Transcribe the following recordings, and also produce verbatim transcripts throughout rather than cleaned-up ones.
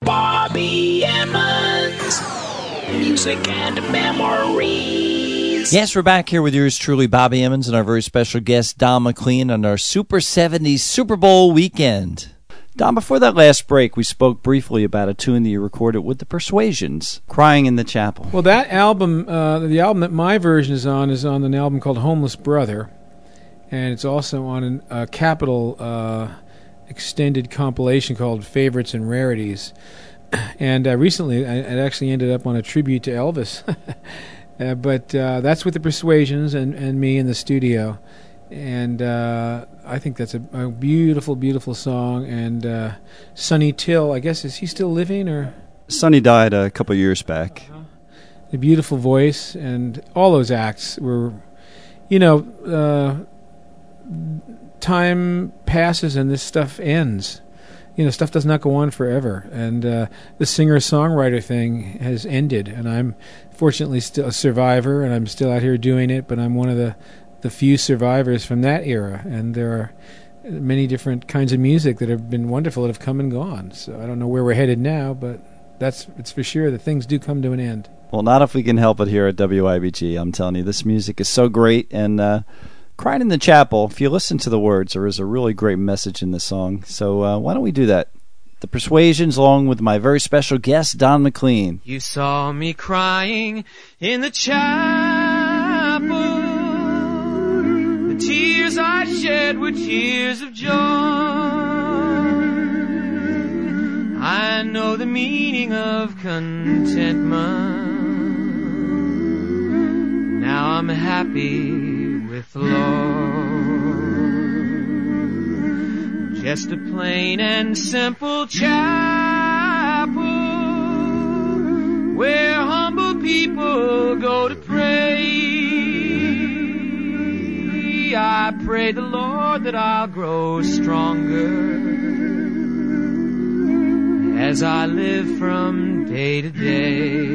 Bobby Emmons, music and memories. Yes, we're back here with yours truly, Bobby Emmons, and our very special guest, Don McLean, on our Super seventies Super Bowl weekend. Don, before that last break, we spoke briefly about a tune that you recorded with the Persuasions, Crying in the Chapel. Well, that album, uh, the album that my version is on, is on an album called Homeless Brother, and it's also on an, a Capitol uh, extended compilation called Favorites and Rarities. And uh, recently, I, it actually ended up on a tribute to Elvis. uh, but uh, that's with the Persuasions and, and me in the studio. And uh, I think that's a, a beautiful, beautiful song. And uh, Sonny Till, I guess, is he still living? Or Sonny died a couple of years back. Uh-huh. A beautiful voice, and all those acts were, you know, uh, time passes and this stuff ends. You know, stuff does not go on forever. And uh, the singer-songwriter thing has ended. And I'm fortunately still a survivor, and I'm still out here doing it, but I'm one of the the few survivors from that era, and there are many different kinds of music that have been wonderful that have come and gone. So I don't know where we're headed now, but that's it's for sure that things do come to an end. Well, not if we can help it here at W I B G. I'm telling you, this music is so great. And uh, Crying in the Chapel, if you listen to the words, there is a really great message in the song. So uh, why don't we do that? The Persuasions, along with my very special guest, Don McLean. You saw me crying in the chapel. The tears I shed were tears of joy. I know the meaning of contentment. Now I'm happy with the Lord. Just a plain and simple chapel where humble people go to pray. I pray the Lord that I'll grow stronger as I live from day to day.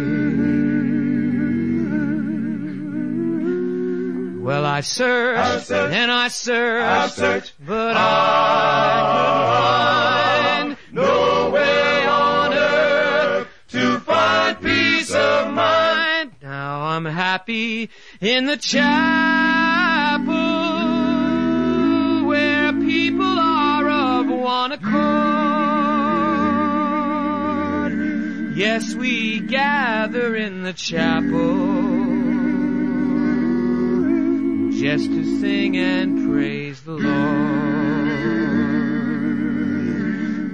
Well, I searched, I searched and I searched, I searched but I could find no way on earth to find peace of mind. Now I'm happy in the chapel where people are of one accord. Yes, we gather in the chapel just to sing and praise the Lord.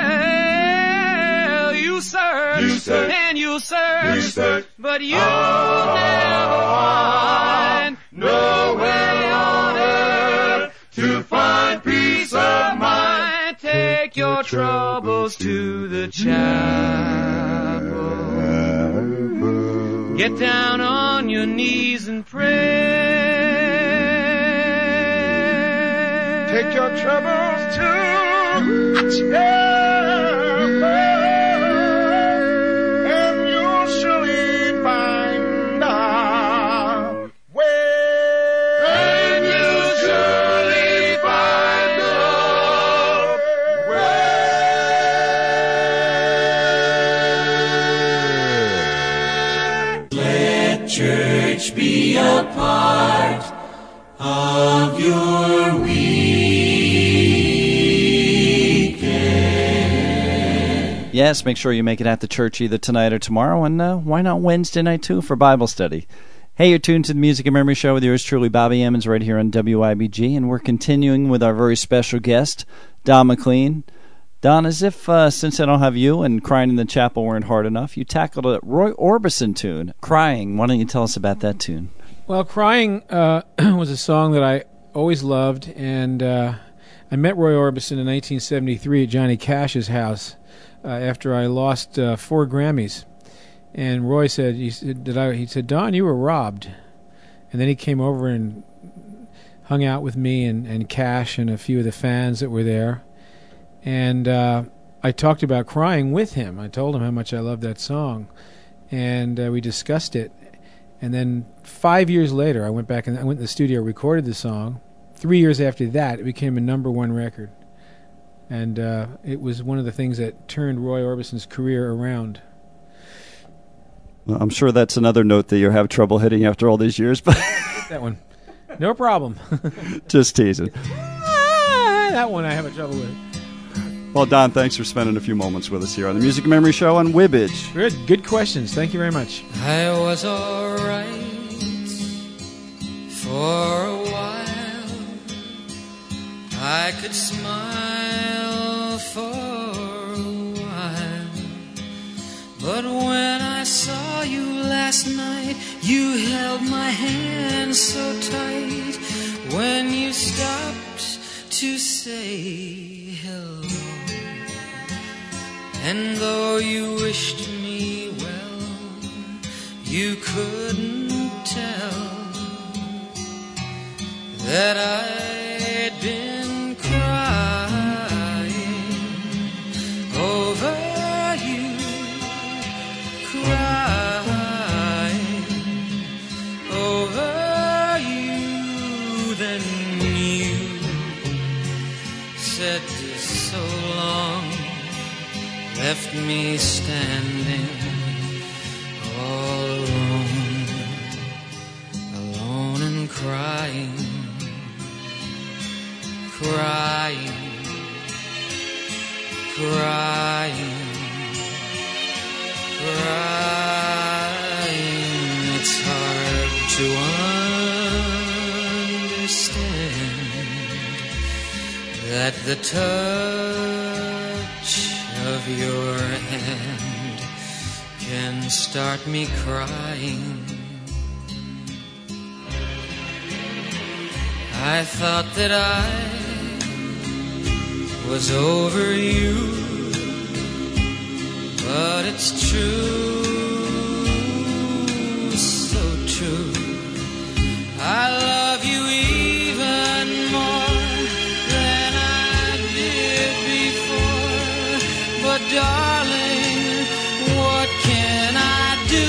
Well, you search, you search and you'll search, you search but you'll oh, never find no way on earth to find peace of mind. Take your troubles to the chapel. Get down on your knees and pray. Take your troubles to the chapel, and you'll surely find out where. And you'll surely find out where. Let church be a part of your week. Yes, make sure you make it at the church either tonight or tomorrow, and uh, why not Wednesday night too for Bible study. Hey, you're tuned to the Music and Memory Show with yours truly, Bobby Emmons, right here on W I B G, and we're continuing with our very special guest, Don McLean. Don, as if uh, since I don't have you and Crying in the Chapel weren't hard enough, you tackled a Roy Orbison tune, Crying. Why don't you tell us about that tune? Well, Crying uh, was a song that I always loved, and uh, I met Roy Orbison in nineteen seventy-three at Johnny Cash's house uh, after I lost uh, four Grammys. And Roy said, he said, did I, he said, Don, you were robbed. And then he came over and hung out with me and, and Cash and a few of the fans that were there. And uh, I talked about Crying with him. I told him how much I loved that song. And uh, we discussed it. And then five years later, I went back and I went in the studio, recorded the song. Three years after that, it became a number one record. and uh, it was one of the things that turned Roy Orbison's career around. Well, I'm sure that's another note that you have trouble hitting after all these years, but that one, no problem. Just teasing. Ah, that one I have a trouble with. Well, Don, thanks for spending a few moments with us here on the Music and Memory Show on Wibbage. Good, good questions. Thank you very much. I was all right for a while. I could smile for a while. But when I saw you last night, you held my hand so tight. When you stopped to say hello, and though you wished me well, you couldn't tell that I'd been crying over you, crying over you. Then you said so long, left me standing all alone, alone and crying, crying, crying, crying. It's hard to understand that the touch of your hand can start me crying. I thought that I was over you, but it's true, so true. I love you even more than I did before. But darling, what can I do?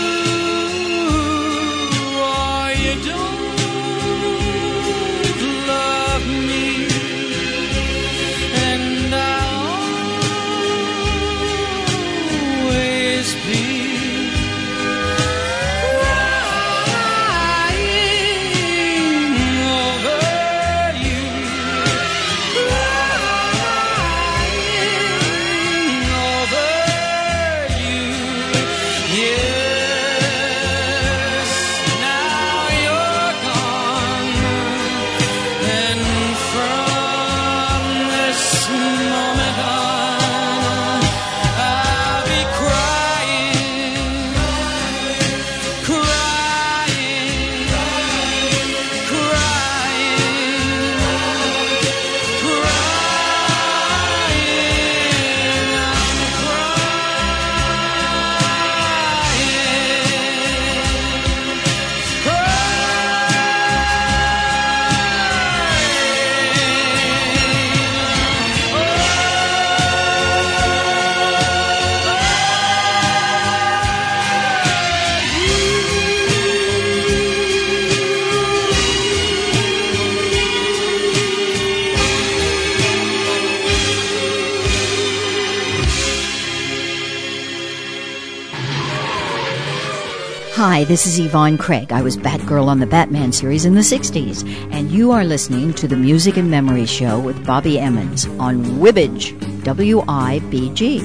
Oh, you don't love me, and I'll always be crying over you, crying over you. Yes, now you're gone, and from this moment on, I'll be crying, crying, crying, crying. I'm Hi, this is Yvonne Craig. I was Batgirl on the Batman series in the sixties, and you are listening to the Music and Memory Show with Bobby Emmons on Wibbage, W I B G.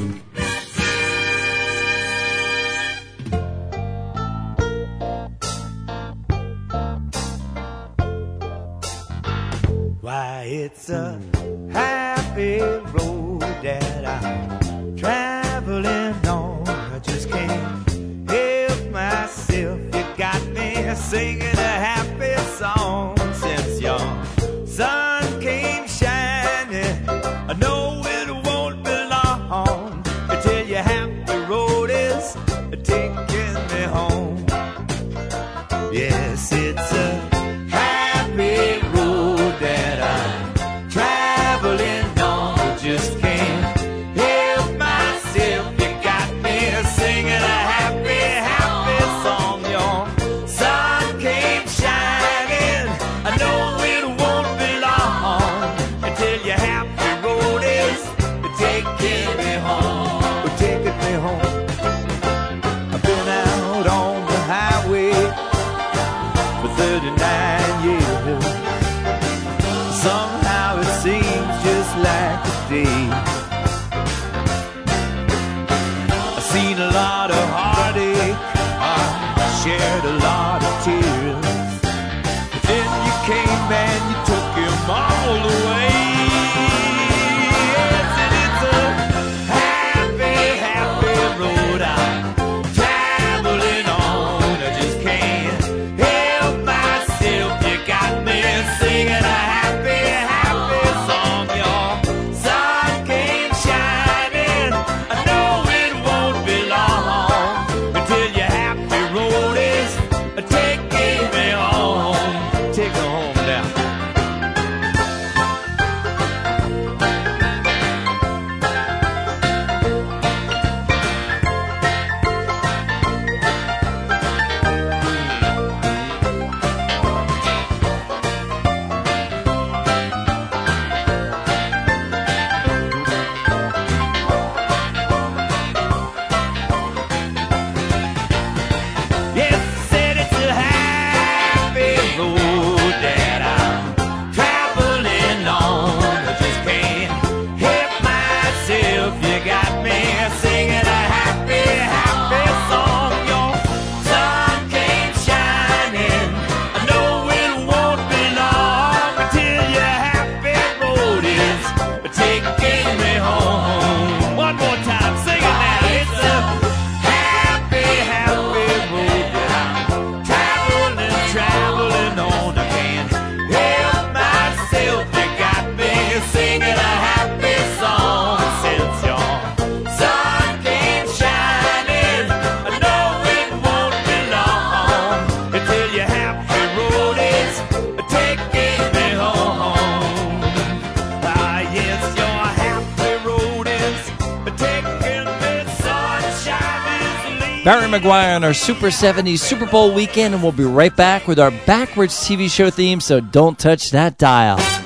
Why, it's a happy road that I'm traveling on. I just can't help myself. You got me singing a happy song since your sun came shining. I know it won't be long until your happy road is taking me home. Yes, it's a happy road that I'm traveling on. Just can't help myself. You got me singing a happy, happy song. Your sun came me home. I've been out on the highway for thirty-nine years. Somehow it seems just like a day. I've seen a lot of heartache, I shared a lot of tears. But then you came and you took them all away. Yes, and it's a happy, happy road I'm traveling on. I just can't help myself. You got me singing a happy, happy song. Your sun came shining. I know it won't be long until your happy road is taking me home. Take me home now. Yes, I said it's a happy road that I'm traveling on. I just can't help myself. You got me singing a happy, happy song. Your sun came shining. I know it won't be long until your happy road is taking me home. One more time, sing it now. It's a happy, happy road that I'm traveling, traveling on. I can't help myself. You got me singing a happy song since your sun came shining. I know it won't be long until your happy road is taking me home. Ah, yes, your happy road is taking me. Sunshine is leaving. Barry McGuire on our Super seventies Super Bowl weekend, and we'll be right back with our Backwards T V show theme, so don't touch that dial.